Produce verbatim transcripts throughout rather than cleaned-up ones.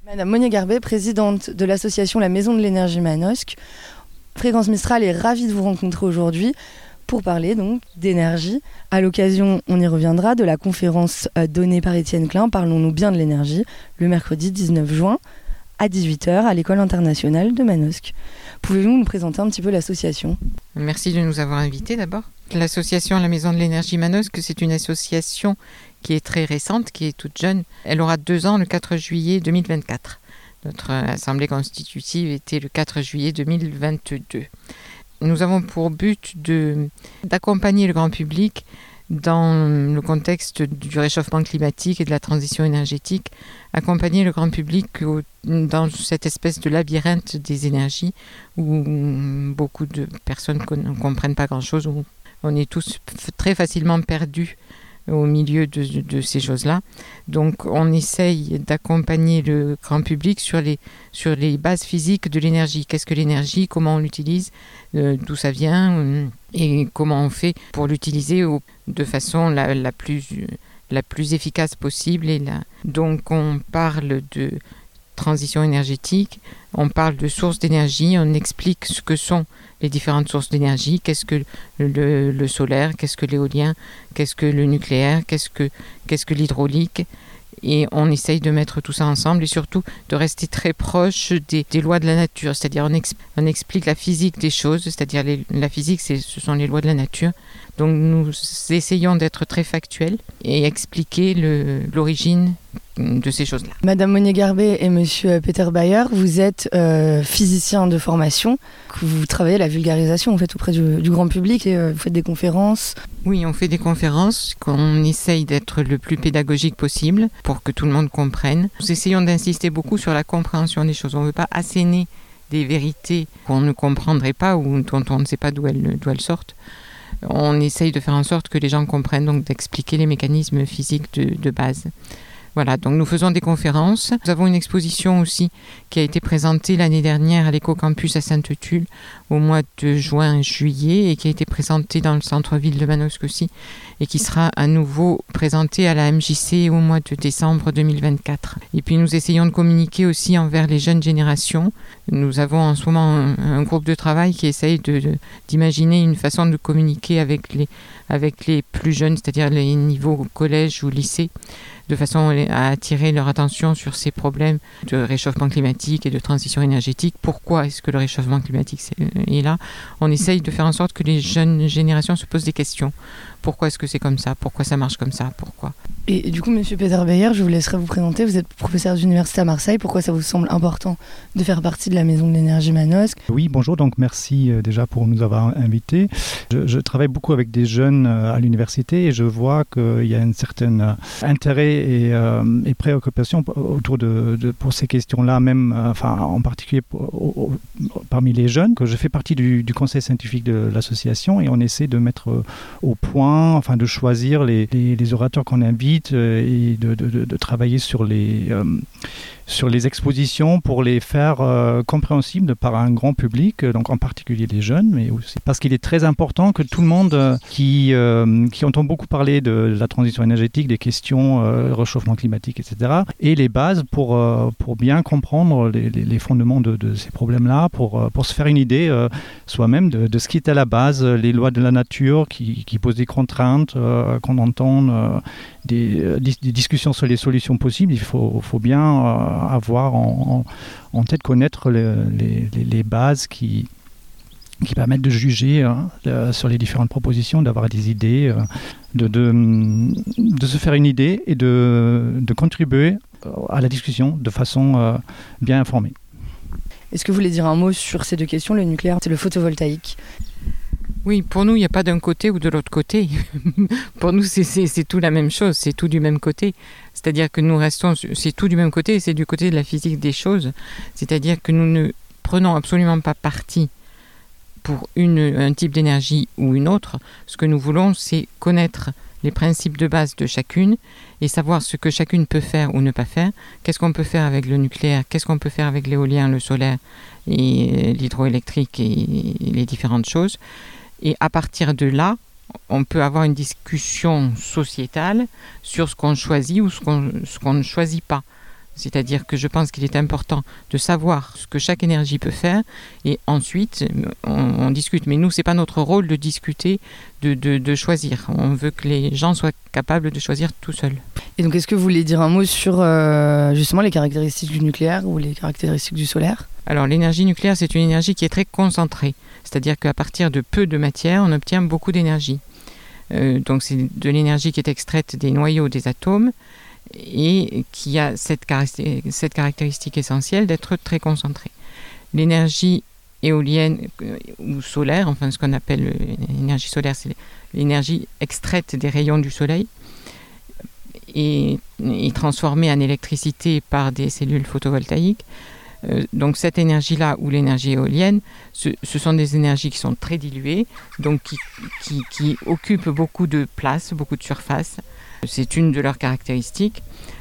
Madame Monier Garbet, présidente de l'association La Maison de l'Énergie Manosque. Fréquence Mistral est ravie de vous rencontrer aujourd'hui pour parler donc d'énergie. À l'occasion, on y reviendra, de la conférence donnée par Étienne Klein, Parlons-nous bien de l'énergie, le mercredi dix-neuf juin à dix-huit heures à l'École internationale de Manosque. Pouvez-vous nous présenter un petit peu l'association ? Merci de nous avoir invités d'abord. L'association La Maison de l'Énergie Manosque, c'est une association qui est très récente, qui est toute jeune. Elle aura deux ans le quatre juillet deux mille vingt-quatre. Notre assemblée constitutive était le quatre juillet deux mille vingt-deux. Nous avons pour but de, d'accompagner le grand public dans le contexte du réchauffement climatique et de la transition énergétique, accompagner le grand public au, dans cette espèce de labyrinthe des énergies où beaucoup de personnes ne comprennent pas grand-chose, où on est tous très facilement perdus au milieu de, de ces choses-là. Donc on essaye d'accompagner le grand public sur les, sur les bases physiques de l'énergie. Qu'est-ce que l'énergie ? Comment on l'utilise ? euh, D'où ça vient ? euh, Et comment on fait pour l'utiliser au, de façon la, la, plus, la plus efficace possible. Et la... Donc on parle de transition énergétique, on parle de sources d'énergie, on explique ce que sont les différentes sources d'énergie, qu'est-ce que le, le solaire, qu'est-ce que l'éolien, qu'est-ce que le nucléaire, qu'est-ce que, qu'est-ce que l'hydraulique. Et on essaye de mettre tout ça ensemble et surtout de rester très proche des, des lois de la nature. C'est-à-dire on, ex, on explique la physique des choses, c'est-à-dire les, la physique, c'est, ce sont les lois de la nature. Donc nous essayons d'être très factuels et expliquer le, l'origine de ces choses-là. Madame Monier Garbet et Monsieur Peter Bayer, vous êtes euh, physicien de formation, vous travaillez la vulgarisation en fait, auprès du, du grand public et euh, vous faites des conférences. Oui, on fait des conférences, qu'on essaye d'être le plus pédagogique possible pour que tout le monde comprenne. Nous essayons d'insister beaucoup sur la compréhension des choses. On ne veut pas asséner des vérités qu'on ne comprendrait pas ou dont on ne sait pas d'où elles, d'où elles sortent. On essaye de faire en sorte que les gens comprennent, donc d'expliquer les mécanismes physiques de, de base. Voilà, donc nous faisons des conférences. Nous avons une exposition aussi qui a été présentée l'année dernière à l'Éco-Campus à Sainte-Tulle au mois de juin-juillet et qui a été présentée dans le centre-ville de Manosque aussi et qui sera à nouveau présentée à la M J C au mois de décembre deux mille vingt-quatre. Et puis nous essayons de communiquer aussi envers les jeunes générations. Nous avons en ce moment un, un groupe de travail qui essaye de, de, d'imaginer une façon de communiquer avec les, avec les plus jeunes, c'est-à-dire les niveaux collège ou lycée, de façon à attirer leur attention sur ces problèmes de réchauffement climatique et de transition énergétique. Pourquoi est-ce que le réchauffement climatique est là ? On essaye de faire en sorte que les jeunes générations se posent des questions. Pourquoi est-ce que c'est comme ça ? Pourquoi ça marche comme ça ? Pourquoi ? Et, et du coup, Monsieur Peter Bayer, je vous laisserai vous présenter. Vous êtes professeur d'université à Marseille. Pourquoi ça vous semble important de faire partie de la Maison de l'Énergie Manosque ? Oui, bonjour. Donc merci euh, déjà pour nous avoir invités. Je, je travaille beaucoup avec des jeunes euh, à l'université et je vois qu'il y a un certain euh, intérêt et, euh, et préoccupation autour de, de pour ces questions-là, même, euh, enfin en particulier pour, au, au, parmi les jeunes. Que je fais partie du, du conseil scientifique de l'association et on essaie de mettre euh, au point, enfin de choisir les, les, les orateurs qu'on invite euh, et de, de, de, de travailler sur les euh, sur les expositions pour les faire euh, compréhensibles par un grand public, donc en particulier les jeunes, mais aussi parce qu'il est très important que tout le monde euh, qui, euh, qui entend beaucoup parler de la transition énergétique, des questions euh, réchauffement climatique, et cetera, ait les bases pour, euh, pour bien comprendre les, les, les fondements de, de ces problèmes-là, pour, pour se faire une idée euh, soi-même de, de ce qui est à la base, les lois de la nature qui, qui posent des contraintes, euh, qu'on entende euh, des, des discussions sur les solutions possibles. Il faut, faut bien euh, avoir en, en, en tête, connaître les, les, les bases qui, qui permettent de juger hein, de, sur les différentes propositions, d'avoir des idées, euh, de, de, de se faire une idée et de, de contribuer à la discussion de façon euh, bien informée. Est-ce que vous voulez dire un mot sur ces deux questions ? Le nucléaire, c'est le photovoltaïque. Oui, pour nous, il n'y a pas d'un côté ou de l'autre côté. Pour nous, c'est, c'est, c'est tout la même chose, c'est tout du même côté. C'est-à-dire que nous restons, c'est tout du même côté, et c'est du côté de la physique des choses. C'est-à-dire que nous ne prenons absolument pas parti pour une, un type d'énergie ou une autre. Ce que nous voulons, c'est connaître les principes de base de chacune et savoir ce que chacune peut faire ou ne pas faire. Qu'est-ce qu'on peut faire avec le nucléaire ? Qu'est-ce qu'on peut faire avec l'éolien, le solaire et l'hydroélectrique et les différentes choses ? Et à partir de là, on peut avoir une discussion sociétale sur ce qu'on choisit ou ce qu'on, ce qu'on ne choisit pas. C'est-à-dire que je pense qu'il est important de savoir ce que chaque énergie peut faire et ensuite on, on discute. Mais nous, ce n'est pas notre rôle de discuter, de, de, de choisir. On veut que les gens soient capables de choisir tout seuls. Et donc, est-ce que vous voulez dire un mot sur euh, justement les caractéristiques du nucléaire ou les caractéristiques du solaire ? Alors, l'énergie nucléaire, c'est une énergie qui est très concentrée. C'est-à-dire qu'à partir de peu de matière, on obtient beaucoup d'énergie. Euh, donc, c'est de l'énergie qui est extraite des noyaux des atomes et qui a cette, caractér- cette caractéristique essentielle d'être très concentrée. L'énergie éolienne euh, ou solaire, enfin ce qu'on appelle l'énergie solaire, c'est l'énergie extraite des rayons du soleil et, et transformée en électricité par des cellules photovoltaïques. Euh, donc cette énergie-là ou l'énergie éolienne, ce, ce sont des énergies qui sont très diluées, donc qui, qui, qui occupent beaucoup de place, beaucoup de surface. C'est une de leurs caractéristiques.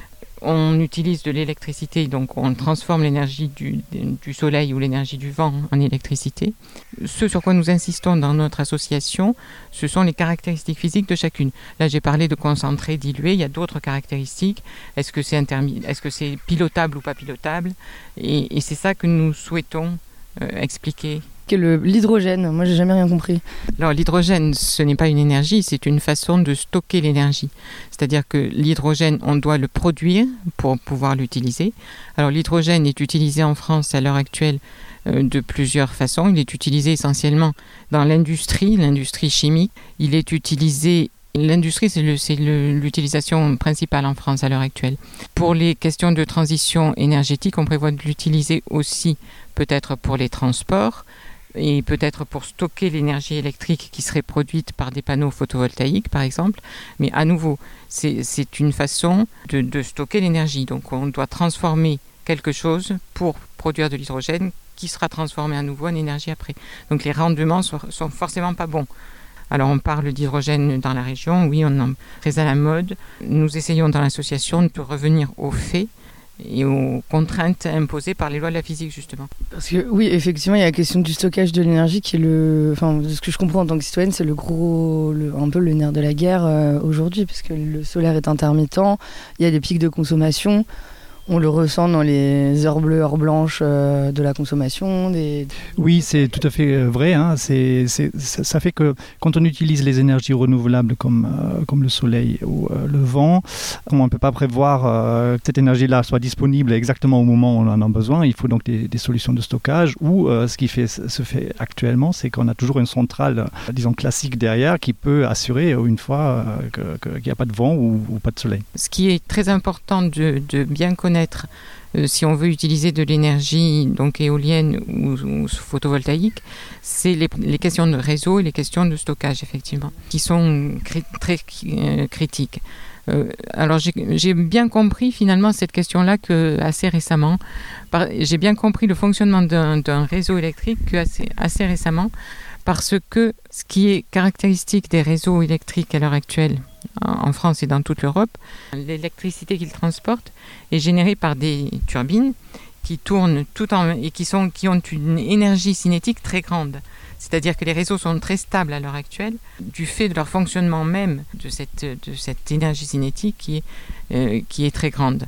On utilise de l'électricité, donc on transforme l'énergie du, du soleil ou l'énergie du vent en électricité. Ce sur quoi nous insistons dans notre association, ce sont les caractéristiques physiques de chacune. Là, j'ai parlé de concentré, dilué, il y a d'autres caractéristiques. Est-ce que c'est, intermi- est-ce que c'est pilotable ou pas pilotable ? Et, et c'est ça que nous souhaitons euh, expliquer. Que le, l'hydrogène, moi j'ai jamais rien compris. Alors l'hydrogène, ce n'est pas une énergie, c'est une façon de stocker l'énergie. C'est-à-dire que l'hydrogène, on doit le produire pour pouvoir l'utiliser. Alors l'hydrogène est utilisé en France à l'heure actuelle euh, de plusieurs façons. Il est utilisé essentiellement dans l'industrie, l'industrie chimique. Il est utilisé, l'industrie c'est, le, c'est le, l'utilisation principale en France à l'heure actuelle. Pour les questions de transition énergétique, on prévoit de l'utiliser aussi peut-être pour les transports, et peut-être pour stocker l'énergie électrique qui serait produite par des panneaux photovoltaïques, par exemple. Mais à nouveau, c'est, c'est une façon de, de stocker l'énergie. Donc on doit transformer quelque chose pour produire de l'hydrogène qui sera transformé à nouveau en énergie après. Donc les rendements sont, sont forcément pas bons. Alors on parle d'hydrogène dans la région, oui, on est très à la mode. Nous essayons dans l'association de revenir aux faits et aux contraintes imposées par les lois de la physique, justement. Parce que oui, effectivement, il y a la question du stockage de l'énergie qui est le... Enfin, de ce que je comprends en tant que citoyenne, c'est le gros... Le, un peu le nerf de la guerre euh, aujourd'hui, parce que le solaire est intermittent, il y a des pics de consommation, on le ressent dans les heures bleues, heures blanches euh, de la consommation. Des... Oui, c'est tout à fait vrai. Hein. C'est, c'est, ça, ça fait que quand on utilise les énergies renouvelables comme, euh, comme le soleil ou euh, le vent, on ne peut pas prévoir euh, que cette énergie-là soit disponible exactement au moment où on en a besoin. Il faut donc des, des solutions de stockage ou euh, ce qui fait, se fait actuellement, c'est qu'on a toujours une centrale, euh, disons, classique derrière qui peut assurer une fois euh, que, que, qu'il n'y a pas de vent ou, ou pas de soleil. Ce qui est très important de, de bien connaître, Euh, si on veut utiliser de l'énergie donc éolienne ou, ou photovoltaïque, c'est les, les questions de réseau et les questions de stockage, effectivement, qui sont cri- très euh, critiques. Euh, alors j'ai, j'ai bien compris finalement cette question-là que assez récemment. Par, j'ai bien compris le fonctionnement d'un, d'un réseau électrique que assez, assez récemment, parce que ce qui est caractéristique des réseaux électriques à l'heure actuelle, en France et dans toute l'Europe, l'électricité qu'ils transportent est générée par des turbines qui tournent tout en, et qui, sont, qui ont une énergie cinétique très grande. C'est-à-dire que les réseaux sont très stables à l'heure actuelle du fait de leur fonctionnement même de cette, de cette énergie cinétique qui est, euh, qui est très grande.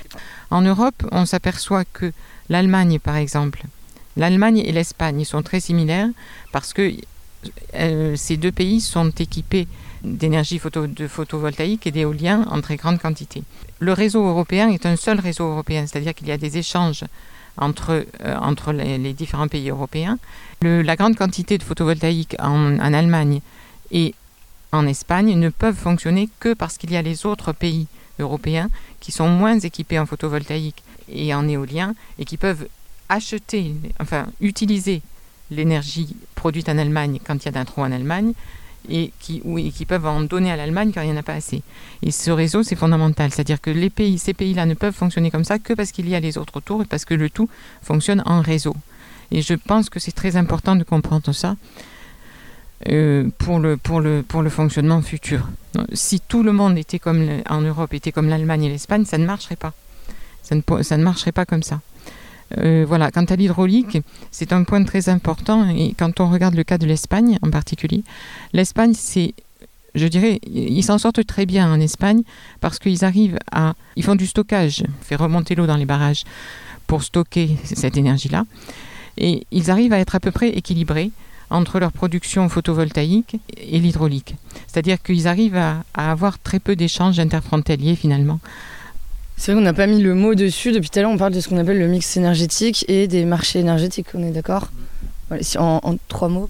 En Europe, on s'aperçoit que l'Allemagne, par exemple, l'Allemagne et l'Espagne sont très similaires parce que euh, ces deux pays sont équipés d'énergie photo, de photovoltaïque et d'éolien en très grande quantité. Le réseau européen est un seul réseau européen, c'est-à-dire qu'il y a des échanges entre, euh, entre les, les différents pays européens. Le, la grande quantité de photovoltaïque en, en Allemagne et en Espagne ne peuvent fonctionner que parce qu'il y a les autres pays européens qui sont moins équipés en photovoltaïque et en éolien et qui peuvent acheter, enfin utiliser l'énergie produite en Allemagne quand il y a d'un trou en Allemagne et qui, oui, qui peuvent en donner à l'Allemagne quand il n'y en a pas assez. Et ce réseau, c'est fondamental. C'est-à-dire que les pays, ces pays-là ne peuvent fonctionner comme ça que parce qu'il y a les autres autour et parce que le tout fonctionne en réseau. Et je pense que c'est très important de comprendre ça euh, pour, le, pour, le, pour le fonctionnement futur. Si tout le monde était comme le, en Europe était comme l'Allemagne et l'Espagne, ça ne marcherait pas. Ça ne, ça ne marcherait pas comme ça. Euh, voilà. Quant à l'hydraulique, c'est un point très important et quand on regarde le cas de l'Espagne en particulier, l'Espagne c'est je dirais, ils s'en sortent très bien en Espagne parce qu'ils arrivent à... Ils font du stockage, fait remonter l'eau dans les barrages pour stocker cette énergie-là. Et ils arrivent à être à peu près équilibrés entre leur production photovoltaïque et l'hydraulique. C'est-à-dire qu'ils arrivent à, à avoir très peu d'échanges interfrontaliers finalement. C'est vrai qu'on n'a pas mis le mot dessus. Depuis tout à l'heure, on parle de ce qu'on appelle le mix énergétique et des marchés énergétiques, on est d'accord ? Voilà, en, en trois mots.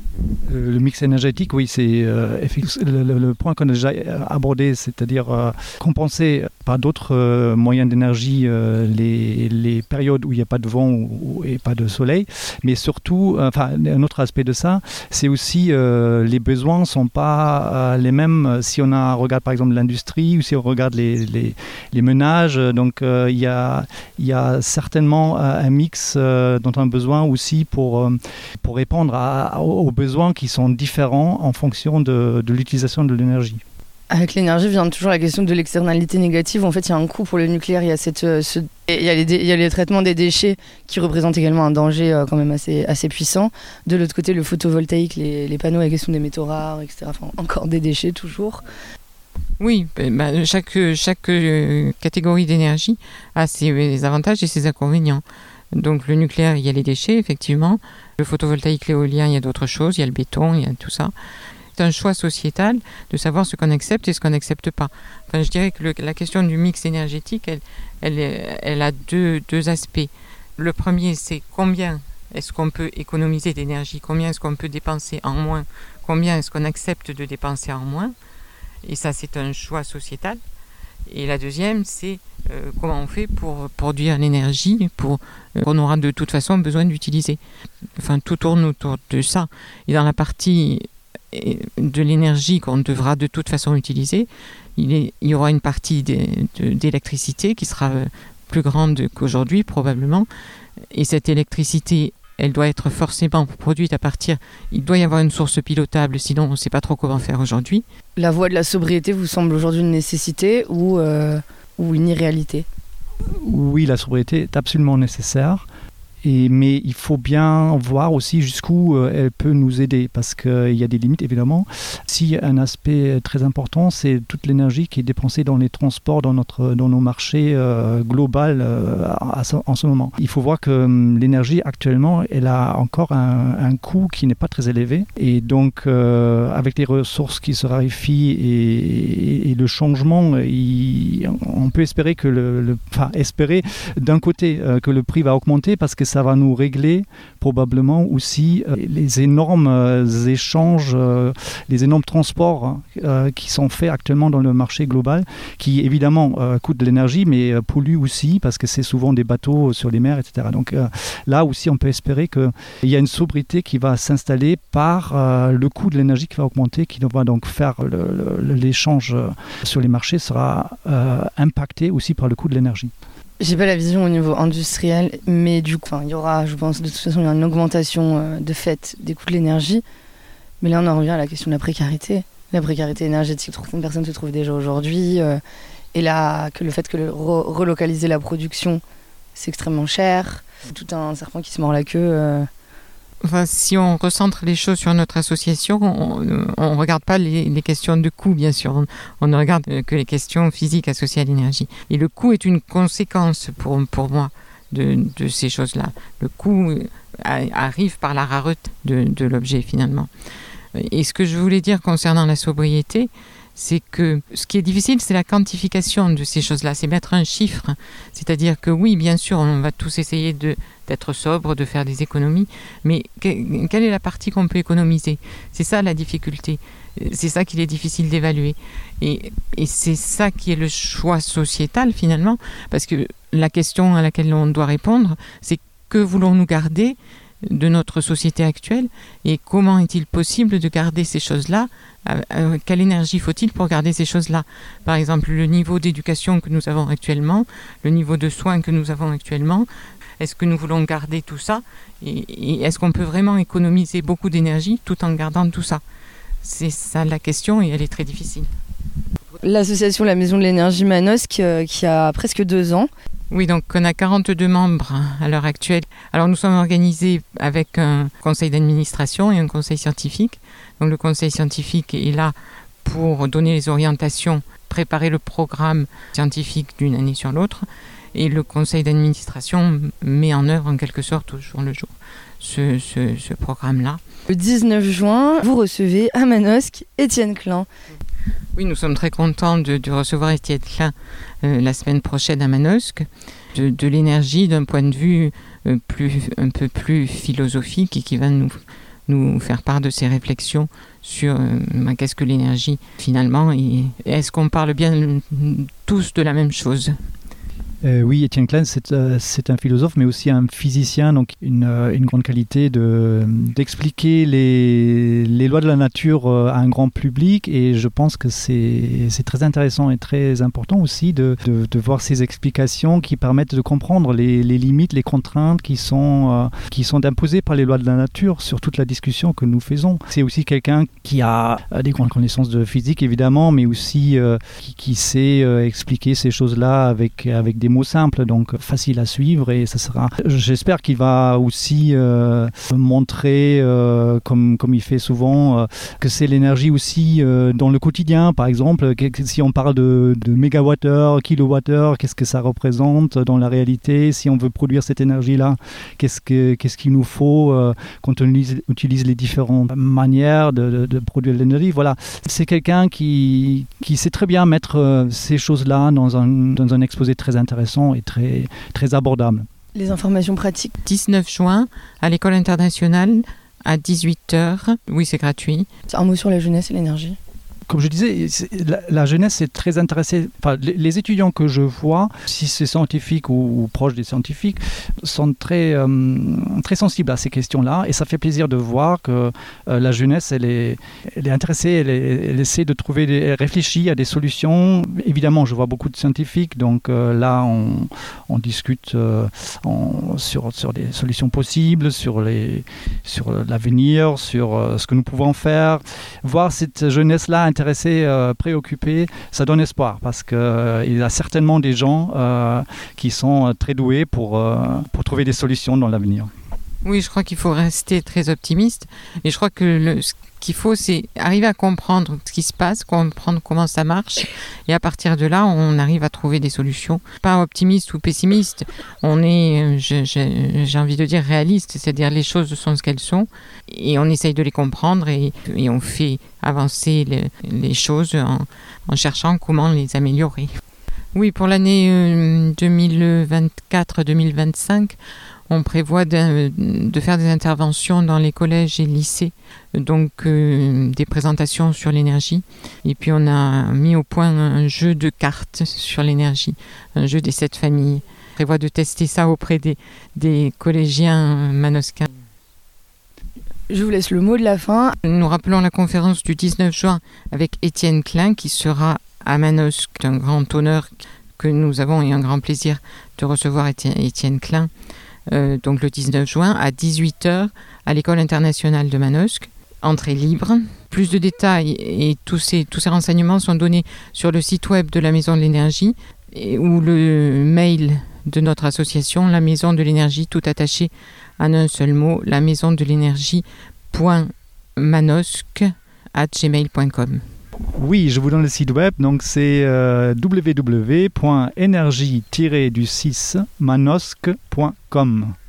Le mix énergétique, oui, c'est euh, le, le, le point qu'on a déjà abordé, c'est-à-dire euh, compenser par d'autres euh, moyens d'énergie euh, les, les périodes où il n'y a pas de vent ou, et pas de soleil. Mais surtout, euh, enfin, un autre aspect de ça, c'est aussi euh, les besoins ne sont pas euh, les mêmes si on a, regarde par exemple l'industrie ou si on regarde les, les, les ménages. Donc euh, il y a, y a certainement un mix euh, dont on a besoin aussi pour, euh, pour répondre à, aux besoins besoins qui sont différents en fonction de, de l'utilisation de l'énergie. Avec l'énergie vient toujours la question de l'externalité négative. En fait, il y a un coût pour le nucléaire. Il y a, cette, ce, il y a, les, dé, il y a les traitements des déchets qui représentent également un danger euh, quand même assez, assez puissant. De l'autre côté, le photovoltaïque, les, les panneaux, la question des métaux rares, et cetera. Enfin, encore des déchets toujours. Oui, bah, chaque, chaque euh, catégorie d'énergie a ses avantages et ses inconvénients. Donc le nucléaire, il y a les déchets, effectivement. Le photovoltaïque, l'éolien, il y a d'autres choses. Il y a le béton, il y a tout ça. C'est un choix sociétal de savoir ce qu'on accepte et ce qu'on n'accepte pas. Enfin, je dirais que le, la question du mix énergétique, elle, elle, elle a deux, deux aspects. Le premier, c'est combien est-ce qu'on peut économiser d'énergie, combien est-ce qu'on peut dépenser en moins, combien est-ce qu'on accepte de dépenser en moins. Et ça, c'est un choix sociétal. Et la deuxième, c'est euh, comment on fait pour produire l'énergie pour, euh, qu'on aura de toute façon besoin d'utiliser. Enfin, tout tourne autour de ça. Et dans la partie de l'énergie qu'on devra de toute façon utiliser, il, est, il y aura une partie de, de, d'électricité qui sera plus grande qu'aujourd'hui probablement. Et cette électricité, elle doit être forcément produite à partir... Il doit y avoir une source pilotable, sinon on ne sait pas trop comment faire aujourd'hui. La voie de la sobriété vous semble aujourd'hui une nécessité ou, euh, ou une irréalité ? Oui, la sobriété est absolument nécessaire. Et, mais il faut bien voir aussi jusqu'où euh, elle peut nous aider, parce qu'il euh, y a des limites évidemment. Si un aspect très important, c'est toute l'énergie qui est dépensée dans les transports, dans, notre, dans nos marchés euh, globaux euh, à, à, en ce moment. Il faut voir que euh, l'énergie actuellement, elle a encore un, un coût qui n'est pas très élevé. Et donc, euh, avec les ressources qui se raréfient et, et, et le changement, il, on peut espérer que le, le enfin, espérer d'un côté euh, que le prix va augmenter, parce que ça va nous régler probablement aussi euh, les énormes euh, échanges, euh, les énormes transports euh, qui sont faits actuellement dans le marché global, qui évidemment euh, coûtent de l'énergie, mais euh, polluent aussi, parce que c'est souvent des bateaux sur les mers, et cetera. Donc euh, là aussi, on peut espérer qu'il y a une sobriété qui va s'installer par euh, le coût de l'énergie qui va augmenter, qui va donc faire le, le, l'échange sur les marchés sera euh, impacté aussi par le coût de l'énergie. J'ai pas la vision au niveau industriel, mais du coup, il y aura, je pense, de toute façon, il y aura une augmentation euh, de fait des coûts de l'énergie. Mais là, on en revient à la question de la précarité. La précarité énergétique, certaines personnes se trouvent déjà aujourd'hui. Euh, et là, que le fait que le re- relocaliser la production, c'est extrêmement cher. C'est tout un serpent qui se mord la queue. Euh. Enfin, si on recentre les choses sur notre association, on ne regarde pas les, les questions de coût, bien sûr. On, on ne regarde que les questions physiques associées à l'énergie. Et le coût est une conséquence pour, pour moi de, de ces choses-là. Le coût arrive par la rareté de, de l'objet, finalement. Et ce que je voulais dire concernant la sobriété, c'est que ce qui est difficile, c'est la quantification de ces choses-là, c'est mettre un chiffre. C'est-à-dire que oui, bien sûr, on va tous essayer de, d'être sobre, de faire des économies, mais que, quelle est la partie qu'on peut économiser ? C'est ça la difficulté, c'est ça qu'il est difficile d'évaluer. Et, et c'est ça qui est le choix sociétal finalement, parce que la question à laquelle on doit répondre, c'est que voulons-nous garder de notre société actuelle et comment est-il possible de garder ces choses-là ? Euh, quelle énergie faut-il pour garder ces choses-là ? Par exemple, le niveau d'éducation que nous avons actuellement, le niveau de soins que nous avons actuellement, est-ce que nous voulons garder tout ça ? et, et est-ce qu'on peut vraiment économiser beaucoup d'énergie tout en gardant tout ça ? C'est ça la question et elle est très difficile. L'association La Maison de l'Énergie Manosque euh, qui a presque deux ans. Oui, donc on a quarante-deux membres à l'heure actuelle. Alors nous sommes organisés avec un conseil d'administration et un conseil scientifique. Donc le conseil scientifique est là pour donner les orientations, préparer le programme scientifique d'une année sur l'autre. Et le conseil d'administration met en œuvre en quelque sorte au jour le jour ce, ce, ce programme-là. Le dix-neuf juin, vous recevez à Manosque Étienne Klein. Oui, nous sommes très contents de, de recevoir Étienne Klein euh, la semaine prochaine à Manosque. De, de l'énergie d'un point de vue euh, plus, un peu plus philosophique et qui va nous, nous faire part de ses réflexions sur euh, bah, qu'est-ce que l'énergie finalement et est-ce qu'on parle bien tous de la même chose. Euh, oui, Étienne Klein, c'est, euh, c'est un philosophe, mais aussi un physicien, donc une, euh, une grande qualité de, d'expliquer les, les lois de la nature euh, à un grand public, et je pense que c'est, c'est très intéressant et très important aussi de, de, de voir ces explications qui permettent de comprendre les, les limites, les contraintes qui sont, euh, qui sont imposées par les lois de la nature sur toute la discussion que nous faisons. C'est aussi quelqu'un qui a euh, des grandes connaissances de physique, évidemment, mais aussi euh, qui, qui sait euh, expliquer ces choses-là avec, avec des mots simples, donc facile à suivre, et ça sera. J'espère qu'il va aussi euh, montrer, euh, comme comme il fait souvent, euh, que c'est l'énergie aussi euh, dans le quotidien. Par exemple, que, si on parle de, de mégawattheures, kilowattheures, qu'est-ce que ça représente dans la réalité? Si on veut produire cette énergie-là, qu'est-ce que qu'est-ce qu'il nous faut euh, quand on utilise, utilise les différentes manières de, de, de produire de l'énergie? Voilà, c'est quelqu'un qui qui sait très bien mettre euh, ces choses-là dans un dans un exposé très intéressant et très, très abordable. Les informations pratiques. dix-neuf juin, à l'école internationale, à dix-huit heures. Oui, c'est gratuit. Un mot sur la jeunesse et l'énergie. Comme je disais, la, la jeunesse est très intéressée. Enfin, les, les étudiants que je vois, si c'est scientifique ou, ou proche des scientifiques, sont très, euh, très sensibles à ces questions-là. Et ça fait plaisir de voir que euh, la jeunesse, elle est, elle est intéressée, elle, est, elle essaie de trouver, des, elle réfléchit à des solutions. Évidemment, je vois beaucoup de scientifiques, donc euh, là, on, on discute euh, on, sur, sur des solutions possibles, sur, les, sur l'avenir, sur euh, ce que nous pouvons faire. Voir cette jeunesse-là intéressés, euh, préoccupés, ça donne espoir parce qu'il euh, y a certainement des gens euh, qui sont euh, très doués pour, euh, pour trouver des solutions dans l'avenir. Oui, je crois qu'il faut rester très optimiste et je crois que le, ce qu'il faut, c'est arriver à comprendre ce qui se passe, comprendre comment ça marche et à partir de là, on arrive à trouver des solutions. Pas optimiste ou pessimiste, on est, je, je, j'ai envie de dire réaliste, c'est-à-dire les choses sont ce qu'elles sont et on essaye de les comprendre et, et on fait avancer les, les choses en, en cherchant comment les améliorer. Oui, pour l'année euh, deux mille vingt-quatre deux mille vingt-cinq, on prévoit de, de faire des interventions dans les collèges et lycées, donc euh, des présentations sur l'énergie. Et puis on a mis au point un jeu de cartes sur l'énergie, un jeu des sept familles. On prévoit de tester ça auprès des, des collégiens manosquins. Je vous laisse le mot de la fin. Nous rappelons la conférence du dix-neuf juin avec Étienne Klein qui sera à Manosque. C'est un grand honneur que nous avons et un grand plaisir de recevoir Étienne Klein. Euh, donc le dix-neuf juin à dix-huit heures à l'école internationale de Manosque. Entrée libre. Plus de détails et tous ces, tous ces renseignements sont donnés sur le site web de la Maison de l'Énergie et, ou le mail de notre association, la Maison de l'Énergie, tout attaché en un seul mot, la maison de l'énergie point manosque arobase gmail point com. Oui, je vous donne le site web, donc c'est euh, w w w point énergie tiret du six manosque point com.